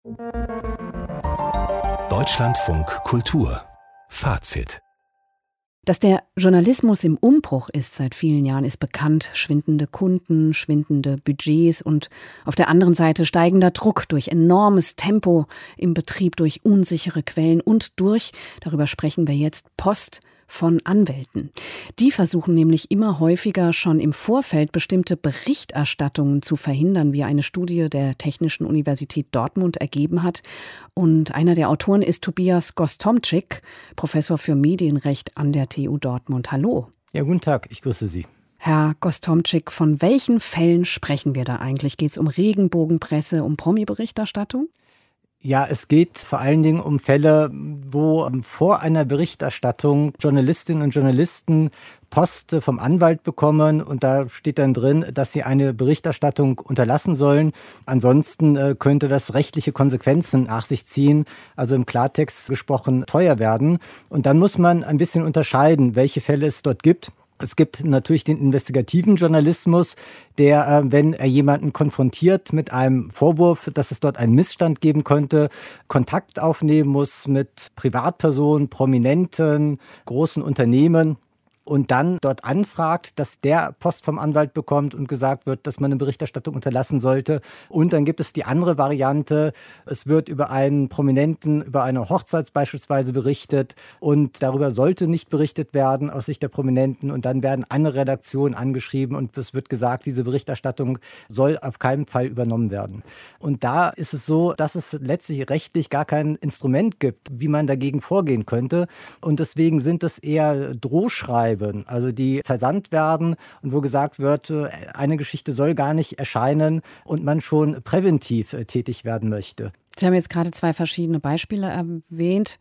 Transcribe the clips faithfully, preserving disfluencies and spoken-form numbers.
Deutschlandfunk Kultur Fazit. Dass der Journalismus im Umbruch ist seit vielen Jahren, ist bekannt. Schwindende Kunden, schwindende Budgets und auf der anderen Seite steigender Druck durch enormes Tempo im Betrieb, durch unsichere Quellen und durch, darüber sprechen wir jetzt, Post von Anwälten. Die versuchen nämlich immer häufiger schon im Vorfeld bestimmte Berichterstattungen zu verhindern, wie eine Studie der Technischen Universität Dortmund ergeben hat. Und einer der Autoren ist Tobias Gostomczyk, Professor für Medienrecht an der T U Dortmund. Hallo. Ja, guten Tag, ich grüße Sie. Herr Gostomczyk, von welchen Fällen sprechen wir da eigentlich? Geht es um Regenbogenpresse, um Promi-Berichterstattung? Ja, es geht vor allen Dingen um Fälle, wo vor einer Berichterstattung Journalistinnen und Journalisten Post vom Anwalt bekommen und da steht dann drin, dass sie eine Berichterstattung unterlassen sollen. Ansonsten äh, könnte das rechtliche Konsequenzen nach sich ziehen, also im Klartext gesprochen teuer werden. Und dann muss man ein bisschen unterscheiden, welche Fälle es dort gibt. Es gibt natürlich den investigativen Journalismus, der, wenn er jemanden konfrontiert mit einem Vorwurf, dass es dort einen Missstand geben könnte, Kontakt aufnehmen muss mit Privatpersonen, Prominenten, großen Unternehmen und dann dort anfragt, dass der Post vom Anwalt bekommt und gesagt wird, dass man eine Berichterstattung unterlassen sollte. Und dann gibt es die andere Variante, es wird über einen Prominenten, über eine Hochzeit beispielsweise berichtet und darüber sollte nicht berichtet werden aus Sicht der Prominenten und dann werden andere Redaktionen angeschrieben und es wird gesagt, diese Berichterstattung soll auf keinen Fall übernommen werden. Und da ist es so, dass es letztlich rechtlich gar kein Instrument gibt, wie man dagegen vorgehen könnte und deswegen sind es eher Drohschreiben, also die versandt werden und wo gesagt wird, eine Geschichte soll gar nicht erscheinen und man schon präventiv tätig werden möchte. Sie haben jetzt gerade zwei verschiedene Beispiele erwähnt.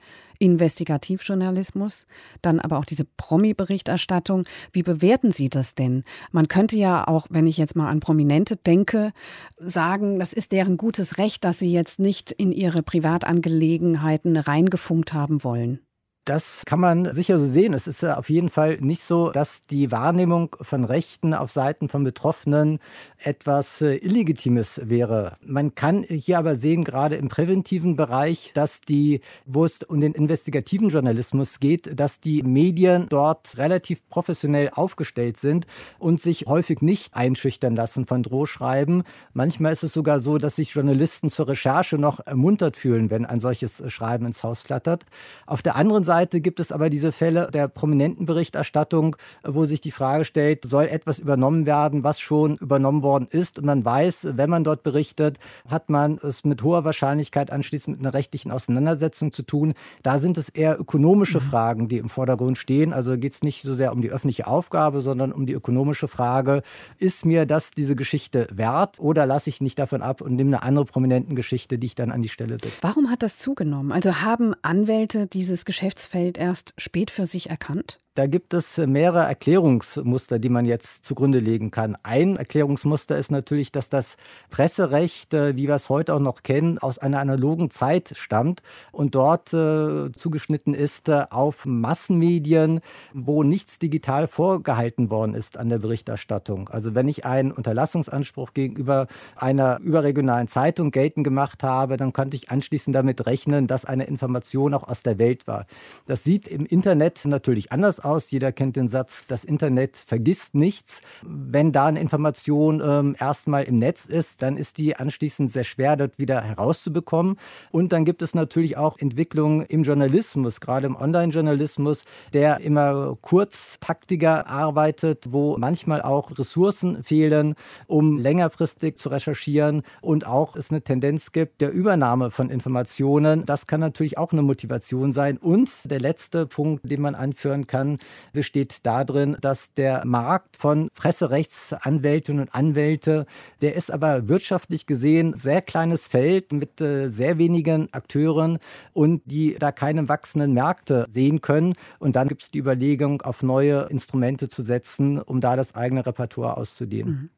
Investigativjournalismus, dann aber auch diese Promi-Berichterstattung. Wie bewerten Sie das denn? Man könnte ja auch, wenn ich jetzt mal an Prominente denke, sagen, das ist deren gutes Recht, dass sie jetzt nicht in ihre Privatangelegenheiten reingefunkt haben wollen. Das kann man sicher so sehen. Es ist ja auf jeden Fall nicht so, dass die Wahrnehmung von Rechten auf Seiten von Betroffenen etwas Illegitimes wäre. Man kann hier aber sehen, gerade im präventiven Bereich, dass die, wo es um den investigativen Journalismus geht, dass die Medien dort relativ professionell aufgestellt sind und sich häufig nicht einschüchtern lassen von Drohschreiben. Manchmal ist es sogar so, dass sich Journalisten zur Recherche noch ermuntert fühlen, wenn ein solches Schreiben ins Haus flattert. Auf der anderen Seite Seite gibt es aber diese Fälle der prominenten Berichterstattung, wo sich die Frage stellt, soll etwas übernommen werden, was schon übernommen worden ist? Und man weiß, wenn man dort berichtet, hat man es mit hoher Wahrscheinlichkeit anschließend mit einer rechtlichen Auseinandersetzung zu tun. Da sind es eher ökonomische mhm. Fragen, die im Vordergrund stehen. Also geht es nicht so sehr um die öffentliche Aufgabe, sondern um die ökonomische Frage, ist mir das diese Geschichte wert oder lasse ich nicht davon ab und nehme eine andere prominenten Geschichte, die ich dann an die Stelle setze? Warum hat das zugenommen? Also haben Anwälte dieses Geschäftsfeld erst spät für sich erkannt? Da gibt es mehrere Erklärungsmuster, die man jetzt zugrunde legen kann. Ein Erklärungsmuster ist natürlich, dass das Presserecht, wie wir es heute auch noch kennen, aus einer analogen Zeit stammt und dort äh, zugeschnitten ist äh, auf Massenmedien, wo nichts digital vorgehalten worden ist an der Berichterstattung. Also wenn ich einen Unterlassungsanspruch gegenüber einer überregionalen Zeitung geltend gemacht habe, dann konnte ich anschließend damit rechnen, dass eine Information auch aus der Welt war. Das sieht im Internet natürlich anders aus. Jeder kennt den Satz, das Internet vergisst nichts. Wenn da eine Information ähm, erstmal im Netz ist, dann ist die anschließend sehr schwer, dort wieder herauszubekommen. Und dann gibt es natürlich auch Entwicklungen im Journalismus, gerade im Online-Journalismus, der immer kurztaktiger arbeitet, wo manchmal auch Ressourcen fehlen, um längerfristig zu recherchieren und auch es eine Tendenz gibt der Übernahme von Informationen. Das kann natürlich auch eine Motivation sein. Und der letzte Punkt, den man anführen kann, besteht darin, dass der Markt von Presserechtsanwältinnen und Anwälte, der ist aber wirtschaftlich gesehen sehr kleines Feld mit äh, sehr wenigen Akteuren und die da keine wachsenden Märkte sehen können. Und dann gibt es die Überlegung, auf neue Instrumente zu setzen, um da das eigene Repertoire auszudehnen. Mhm.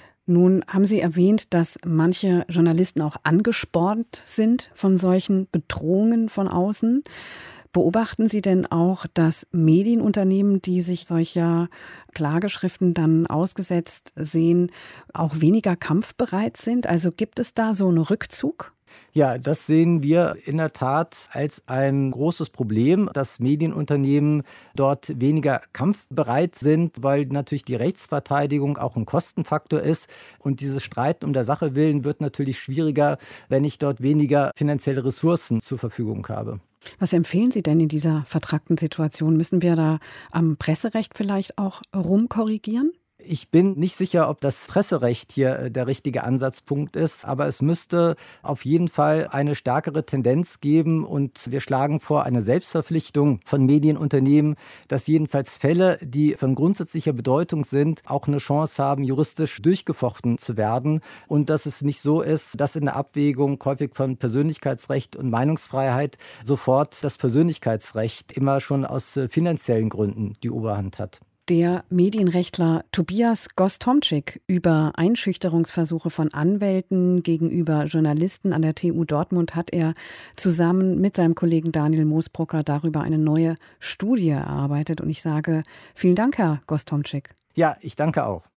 Nun haben Sie erwähnt, dass manche Journalisten auch angespornt sind von solchen Bedrohungen von außen. Beobachten Sie denn auch, dass Medienunternehmen, die sich solcher Klageschriften dann ausgesetzt sehen, auch weniger kampfbereit sind? Also gibt es da so einen Rückzug? Ja, das sehen wir in der Tat als ein großes Problem, dass Medienunternehmen dort weniger kampfbereit sind, weil natürlich die Rechtsverteidigung auch ein Kostenfaktor ist. Und dieses Streiten um der Sache willen wird natürlich schwieriger, wenn ich dort weniger finanzielle Ressourcen zur Verfügung habe. Was empfehlen Sie denn in dieser vertrackten Situation? Müssen wir da am Presserecht vielleicht auch rumkorrigieren? Ich bin nicht sicher, ob das Presserecht hier der richtige Ansatzpunkt ist, aber es müsste auf jeden Fall eine stärkere Tendenz geben und wir schlagen vor eine Selbstverpflichtung von Medienunternehmen, dass jedenfalls Fälle, die von grundsätzlicher Bedeutung sind, auch eine Chance haben, juristisch durchgefochten zu werden und dass es nicht so ist, dass in der Abwägung häufig von Persönlichkeitsrecht und Meinungsfreiheit sofort das Persönlichkeitsrecht immer schon aus finanziellen Gründen die Oberhand hat. Der Medienrechtler Tobias Gostomczyk über Einschüchterungsversuche von Anwälten gegenüber Journalisten an der T U Dortmund hat er zusammen mit seinem Kollegen Daniel Moosbrucker darüber eine neue Studie erarbeitet. Und ich sage vielen Dank, Herr Gostomczyk. Ja, ich danke auch.